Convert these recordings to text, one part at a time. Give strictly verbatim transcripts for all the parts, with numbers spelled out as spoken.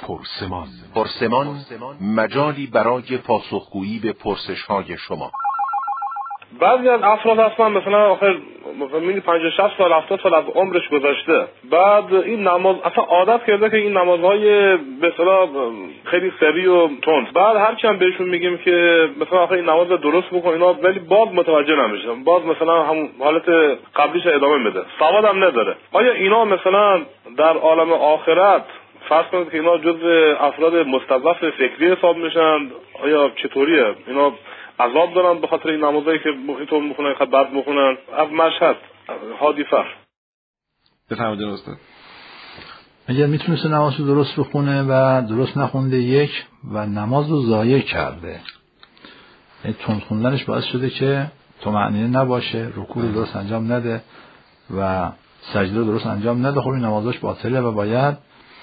پرسمان پرسمان مجالی برای پاسخگویی به پرسش‌های شما. بعضی از افراد هستن مثلا آخر مثلا پنجاه شصت سال هفتاد سال از عمرش گذشته، بعد این نماز اصلا عادت کرده که این نمازهای به اصطلاح خیلی سری و تند، بعد هرچی هم بهشون میگیم که مثلا آخر این نماز درست بکن اینا، ولی باز متوجه نمیشن، باز مثلا همون حالت قبلیش ادامه میده، سواد هم نداره. آیا اینا مثلا در عالم آخرت فرض کنید که اینا جزء افراد مستضعف فکری حساب میشن؟ آیا چطوریه اینا عذاب دارن به خاطر این نمازایی که اینطور میخونن خط بعد میخونن؟ از مشهد هادی فر بفرمایید استاد. اگر میتونست نماز رو درست بخونه و درست نخونده یک و نماز رو ضایع کرده، یعنی تند خوندنش باعث شده که طمأنینه نباشه، رکوع رو درست انجام نده و سجده رو درست انجام نده، خب این نمازش باطله و باید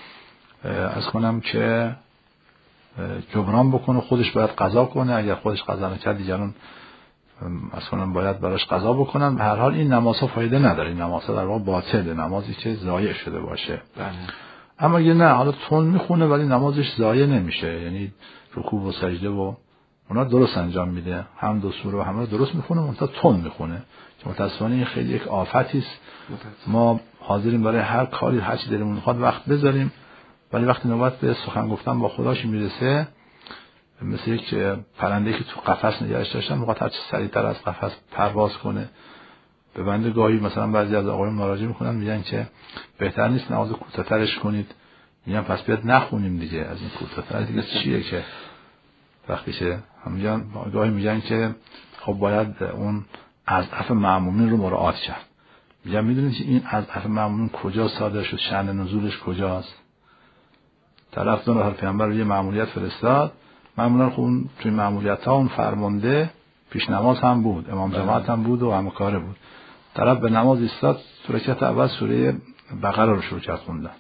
از کنم که جبران بکنه، خودش باید قضا کنه، اگر خودش قضا نکرد دیگران از کنم باید براش قضا بکنن. به هر حال این نمازها فایده نداره، این نمازها در واقع باطله، نمازی که ضایع شده باشه. بله. اما اگه نه حالا تون میخونه ولی نمازش ضایع نمیشه، یعنی رکوع و سجده و اونا درست انجام میده، هم دو سوره و همه رو درست میخونه، منتها تون میخونه که متأسفانه این خیلی یک آفتی است. ما حاضریم برای هر کاری هر چی دلمون میخواد وقت بذاریم، ولی وقتی نوبت به سخن گفتن با خداش میرسه مثل یک پرنده که تو قفس نگهش داشتن میخواد هر چه سریعتر از قفس پرواز کنه. به بنده گاهی مثلا بعضی از آقایون مراجعه میکنن میگن که بهتر نیست نماز کوتاه‌ترش کنید، میگن پس بیاد نخونیم دیگه، از این کوتاه‌تر دیگه چیه که وقتی که میگن گاهی میگن که خب باید اون اضعاف مأمومین رو مراعات کرد. میگن میدونید که این اضعاف مأمومین کجا صادر شد، شأن نزولش کجاست؟ طرف دو نفر پیامبر رو یه مأموریت فرستاد، معمولا خب اون توی مأموریت ها اون فرمانده پیش نماز هم بود، امام جماعت هم بود و همه کاره بود. طرف به نماز ایستاد، رکعت اول سوره بقره رو شروع کرد خوندن.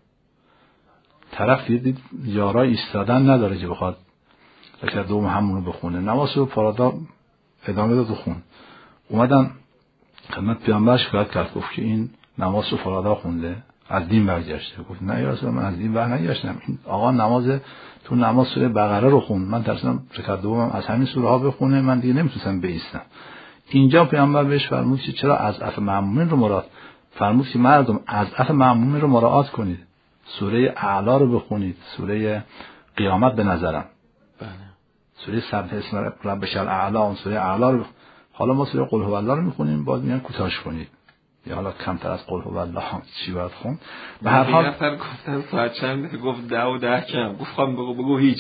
طرف دید یارای ایستادن نداره که بخواد رکعت دوم همون رو بخونه، نماز رو پارادا ادامه داد و خون. اومدن خدمت پیامبر شکایت کرد، گفت که این نماز رو فرادا خونده، از دین برگشته. گفت نه یا رسول، من از دین برنگشتم، این آقا نماز تو نماز سوره بقره رو خوند، من ترسیدم رکعت دومم از همین سوره ها بخونه، من دیگه نمیتونستم بایستم. اینجا پیامبر بهش فرمود که چرا اضعاف مأمومین رو مراعات فرمود که مردم اضعاف مأمومین رو مراعات کنید، سوره اعلی رو بخونید، سوره قیامت به نظرم بله، سوره سبح اسم ربک الاعلی، اون سوره اعلی رو. حالا ما سوره قل هو الله رو میخونیم، باز میگن کوتاهش کنید، یا حالا کمتر از قل هو الله چی باید خوند. به هر حال نفر گفتن ساعت چند، گفت ده و ده کم، گفتم بگو بگو هیچ.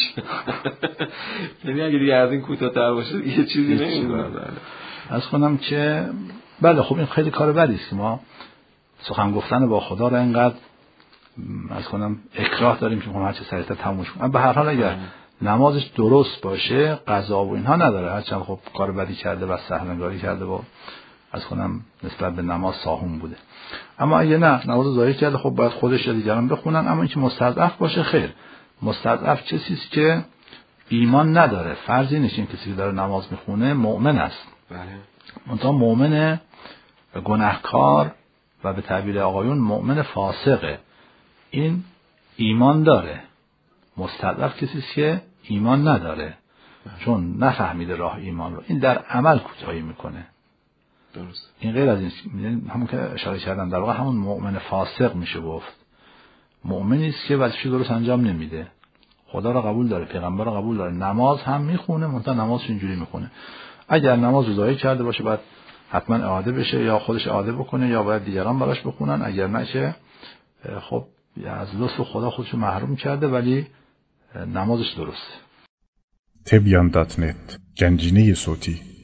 یعنی اگه دیگه از این کوتاه‌تر باشه یه چیزی نمیشه. از کنم که بله خب این خیلی کار بدی است که ما سخن گفتن با خدا رو اینقدر از کنم اکراه داریم که هر چه سریعتر تمومش کنیم. به هر حال اگر نمازش درست باشه قضا و اینها نداره، هرچند خب کار بدی کرده و سهلنگاری کرده و از کنم نسبت به نماز ساهون بوده. اما اگه نه نماز ضایع کرده، خب باید خودش یا دیگران بخونن. اما اینکه مستضعف باشه خیر، مستضعف کسی است که ایمان نداره. فرضی نیست این کسی که داره نماز میخونه مؤمن است، بله، منتها مؤمن گناهکار و به تعبیر آقایون مؤمن فاسقه، این ایمان داره. مستضعف کسی است که ایمان نداره، چون نفهمیده راه ایمان رو، این در عمل کوتاهی میکنه. درست. این غیر از این، همون که اشاره کردم در واقع همون مؤمن فاسق میشه گفت. مؤمنی است که وظیفه درست انجام نمیده، خدا را قبول داره، پیغمبر را قبول داره، نماز هم میخونه، منتها نمازش اینجوری میخونه. اگر نماز رو ضایع کرده باشه باید حتما اعاده بشه، یا خودش اعاده بکنه یا باید دیگران براش بخونن. اگر نشه خب از لطف خدا خودش رو محروم کرده، ولی نمازش درسته. تبیان دات نت، گنجینه صوتی.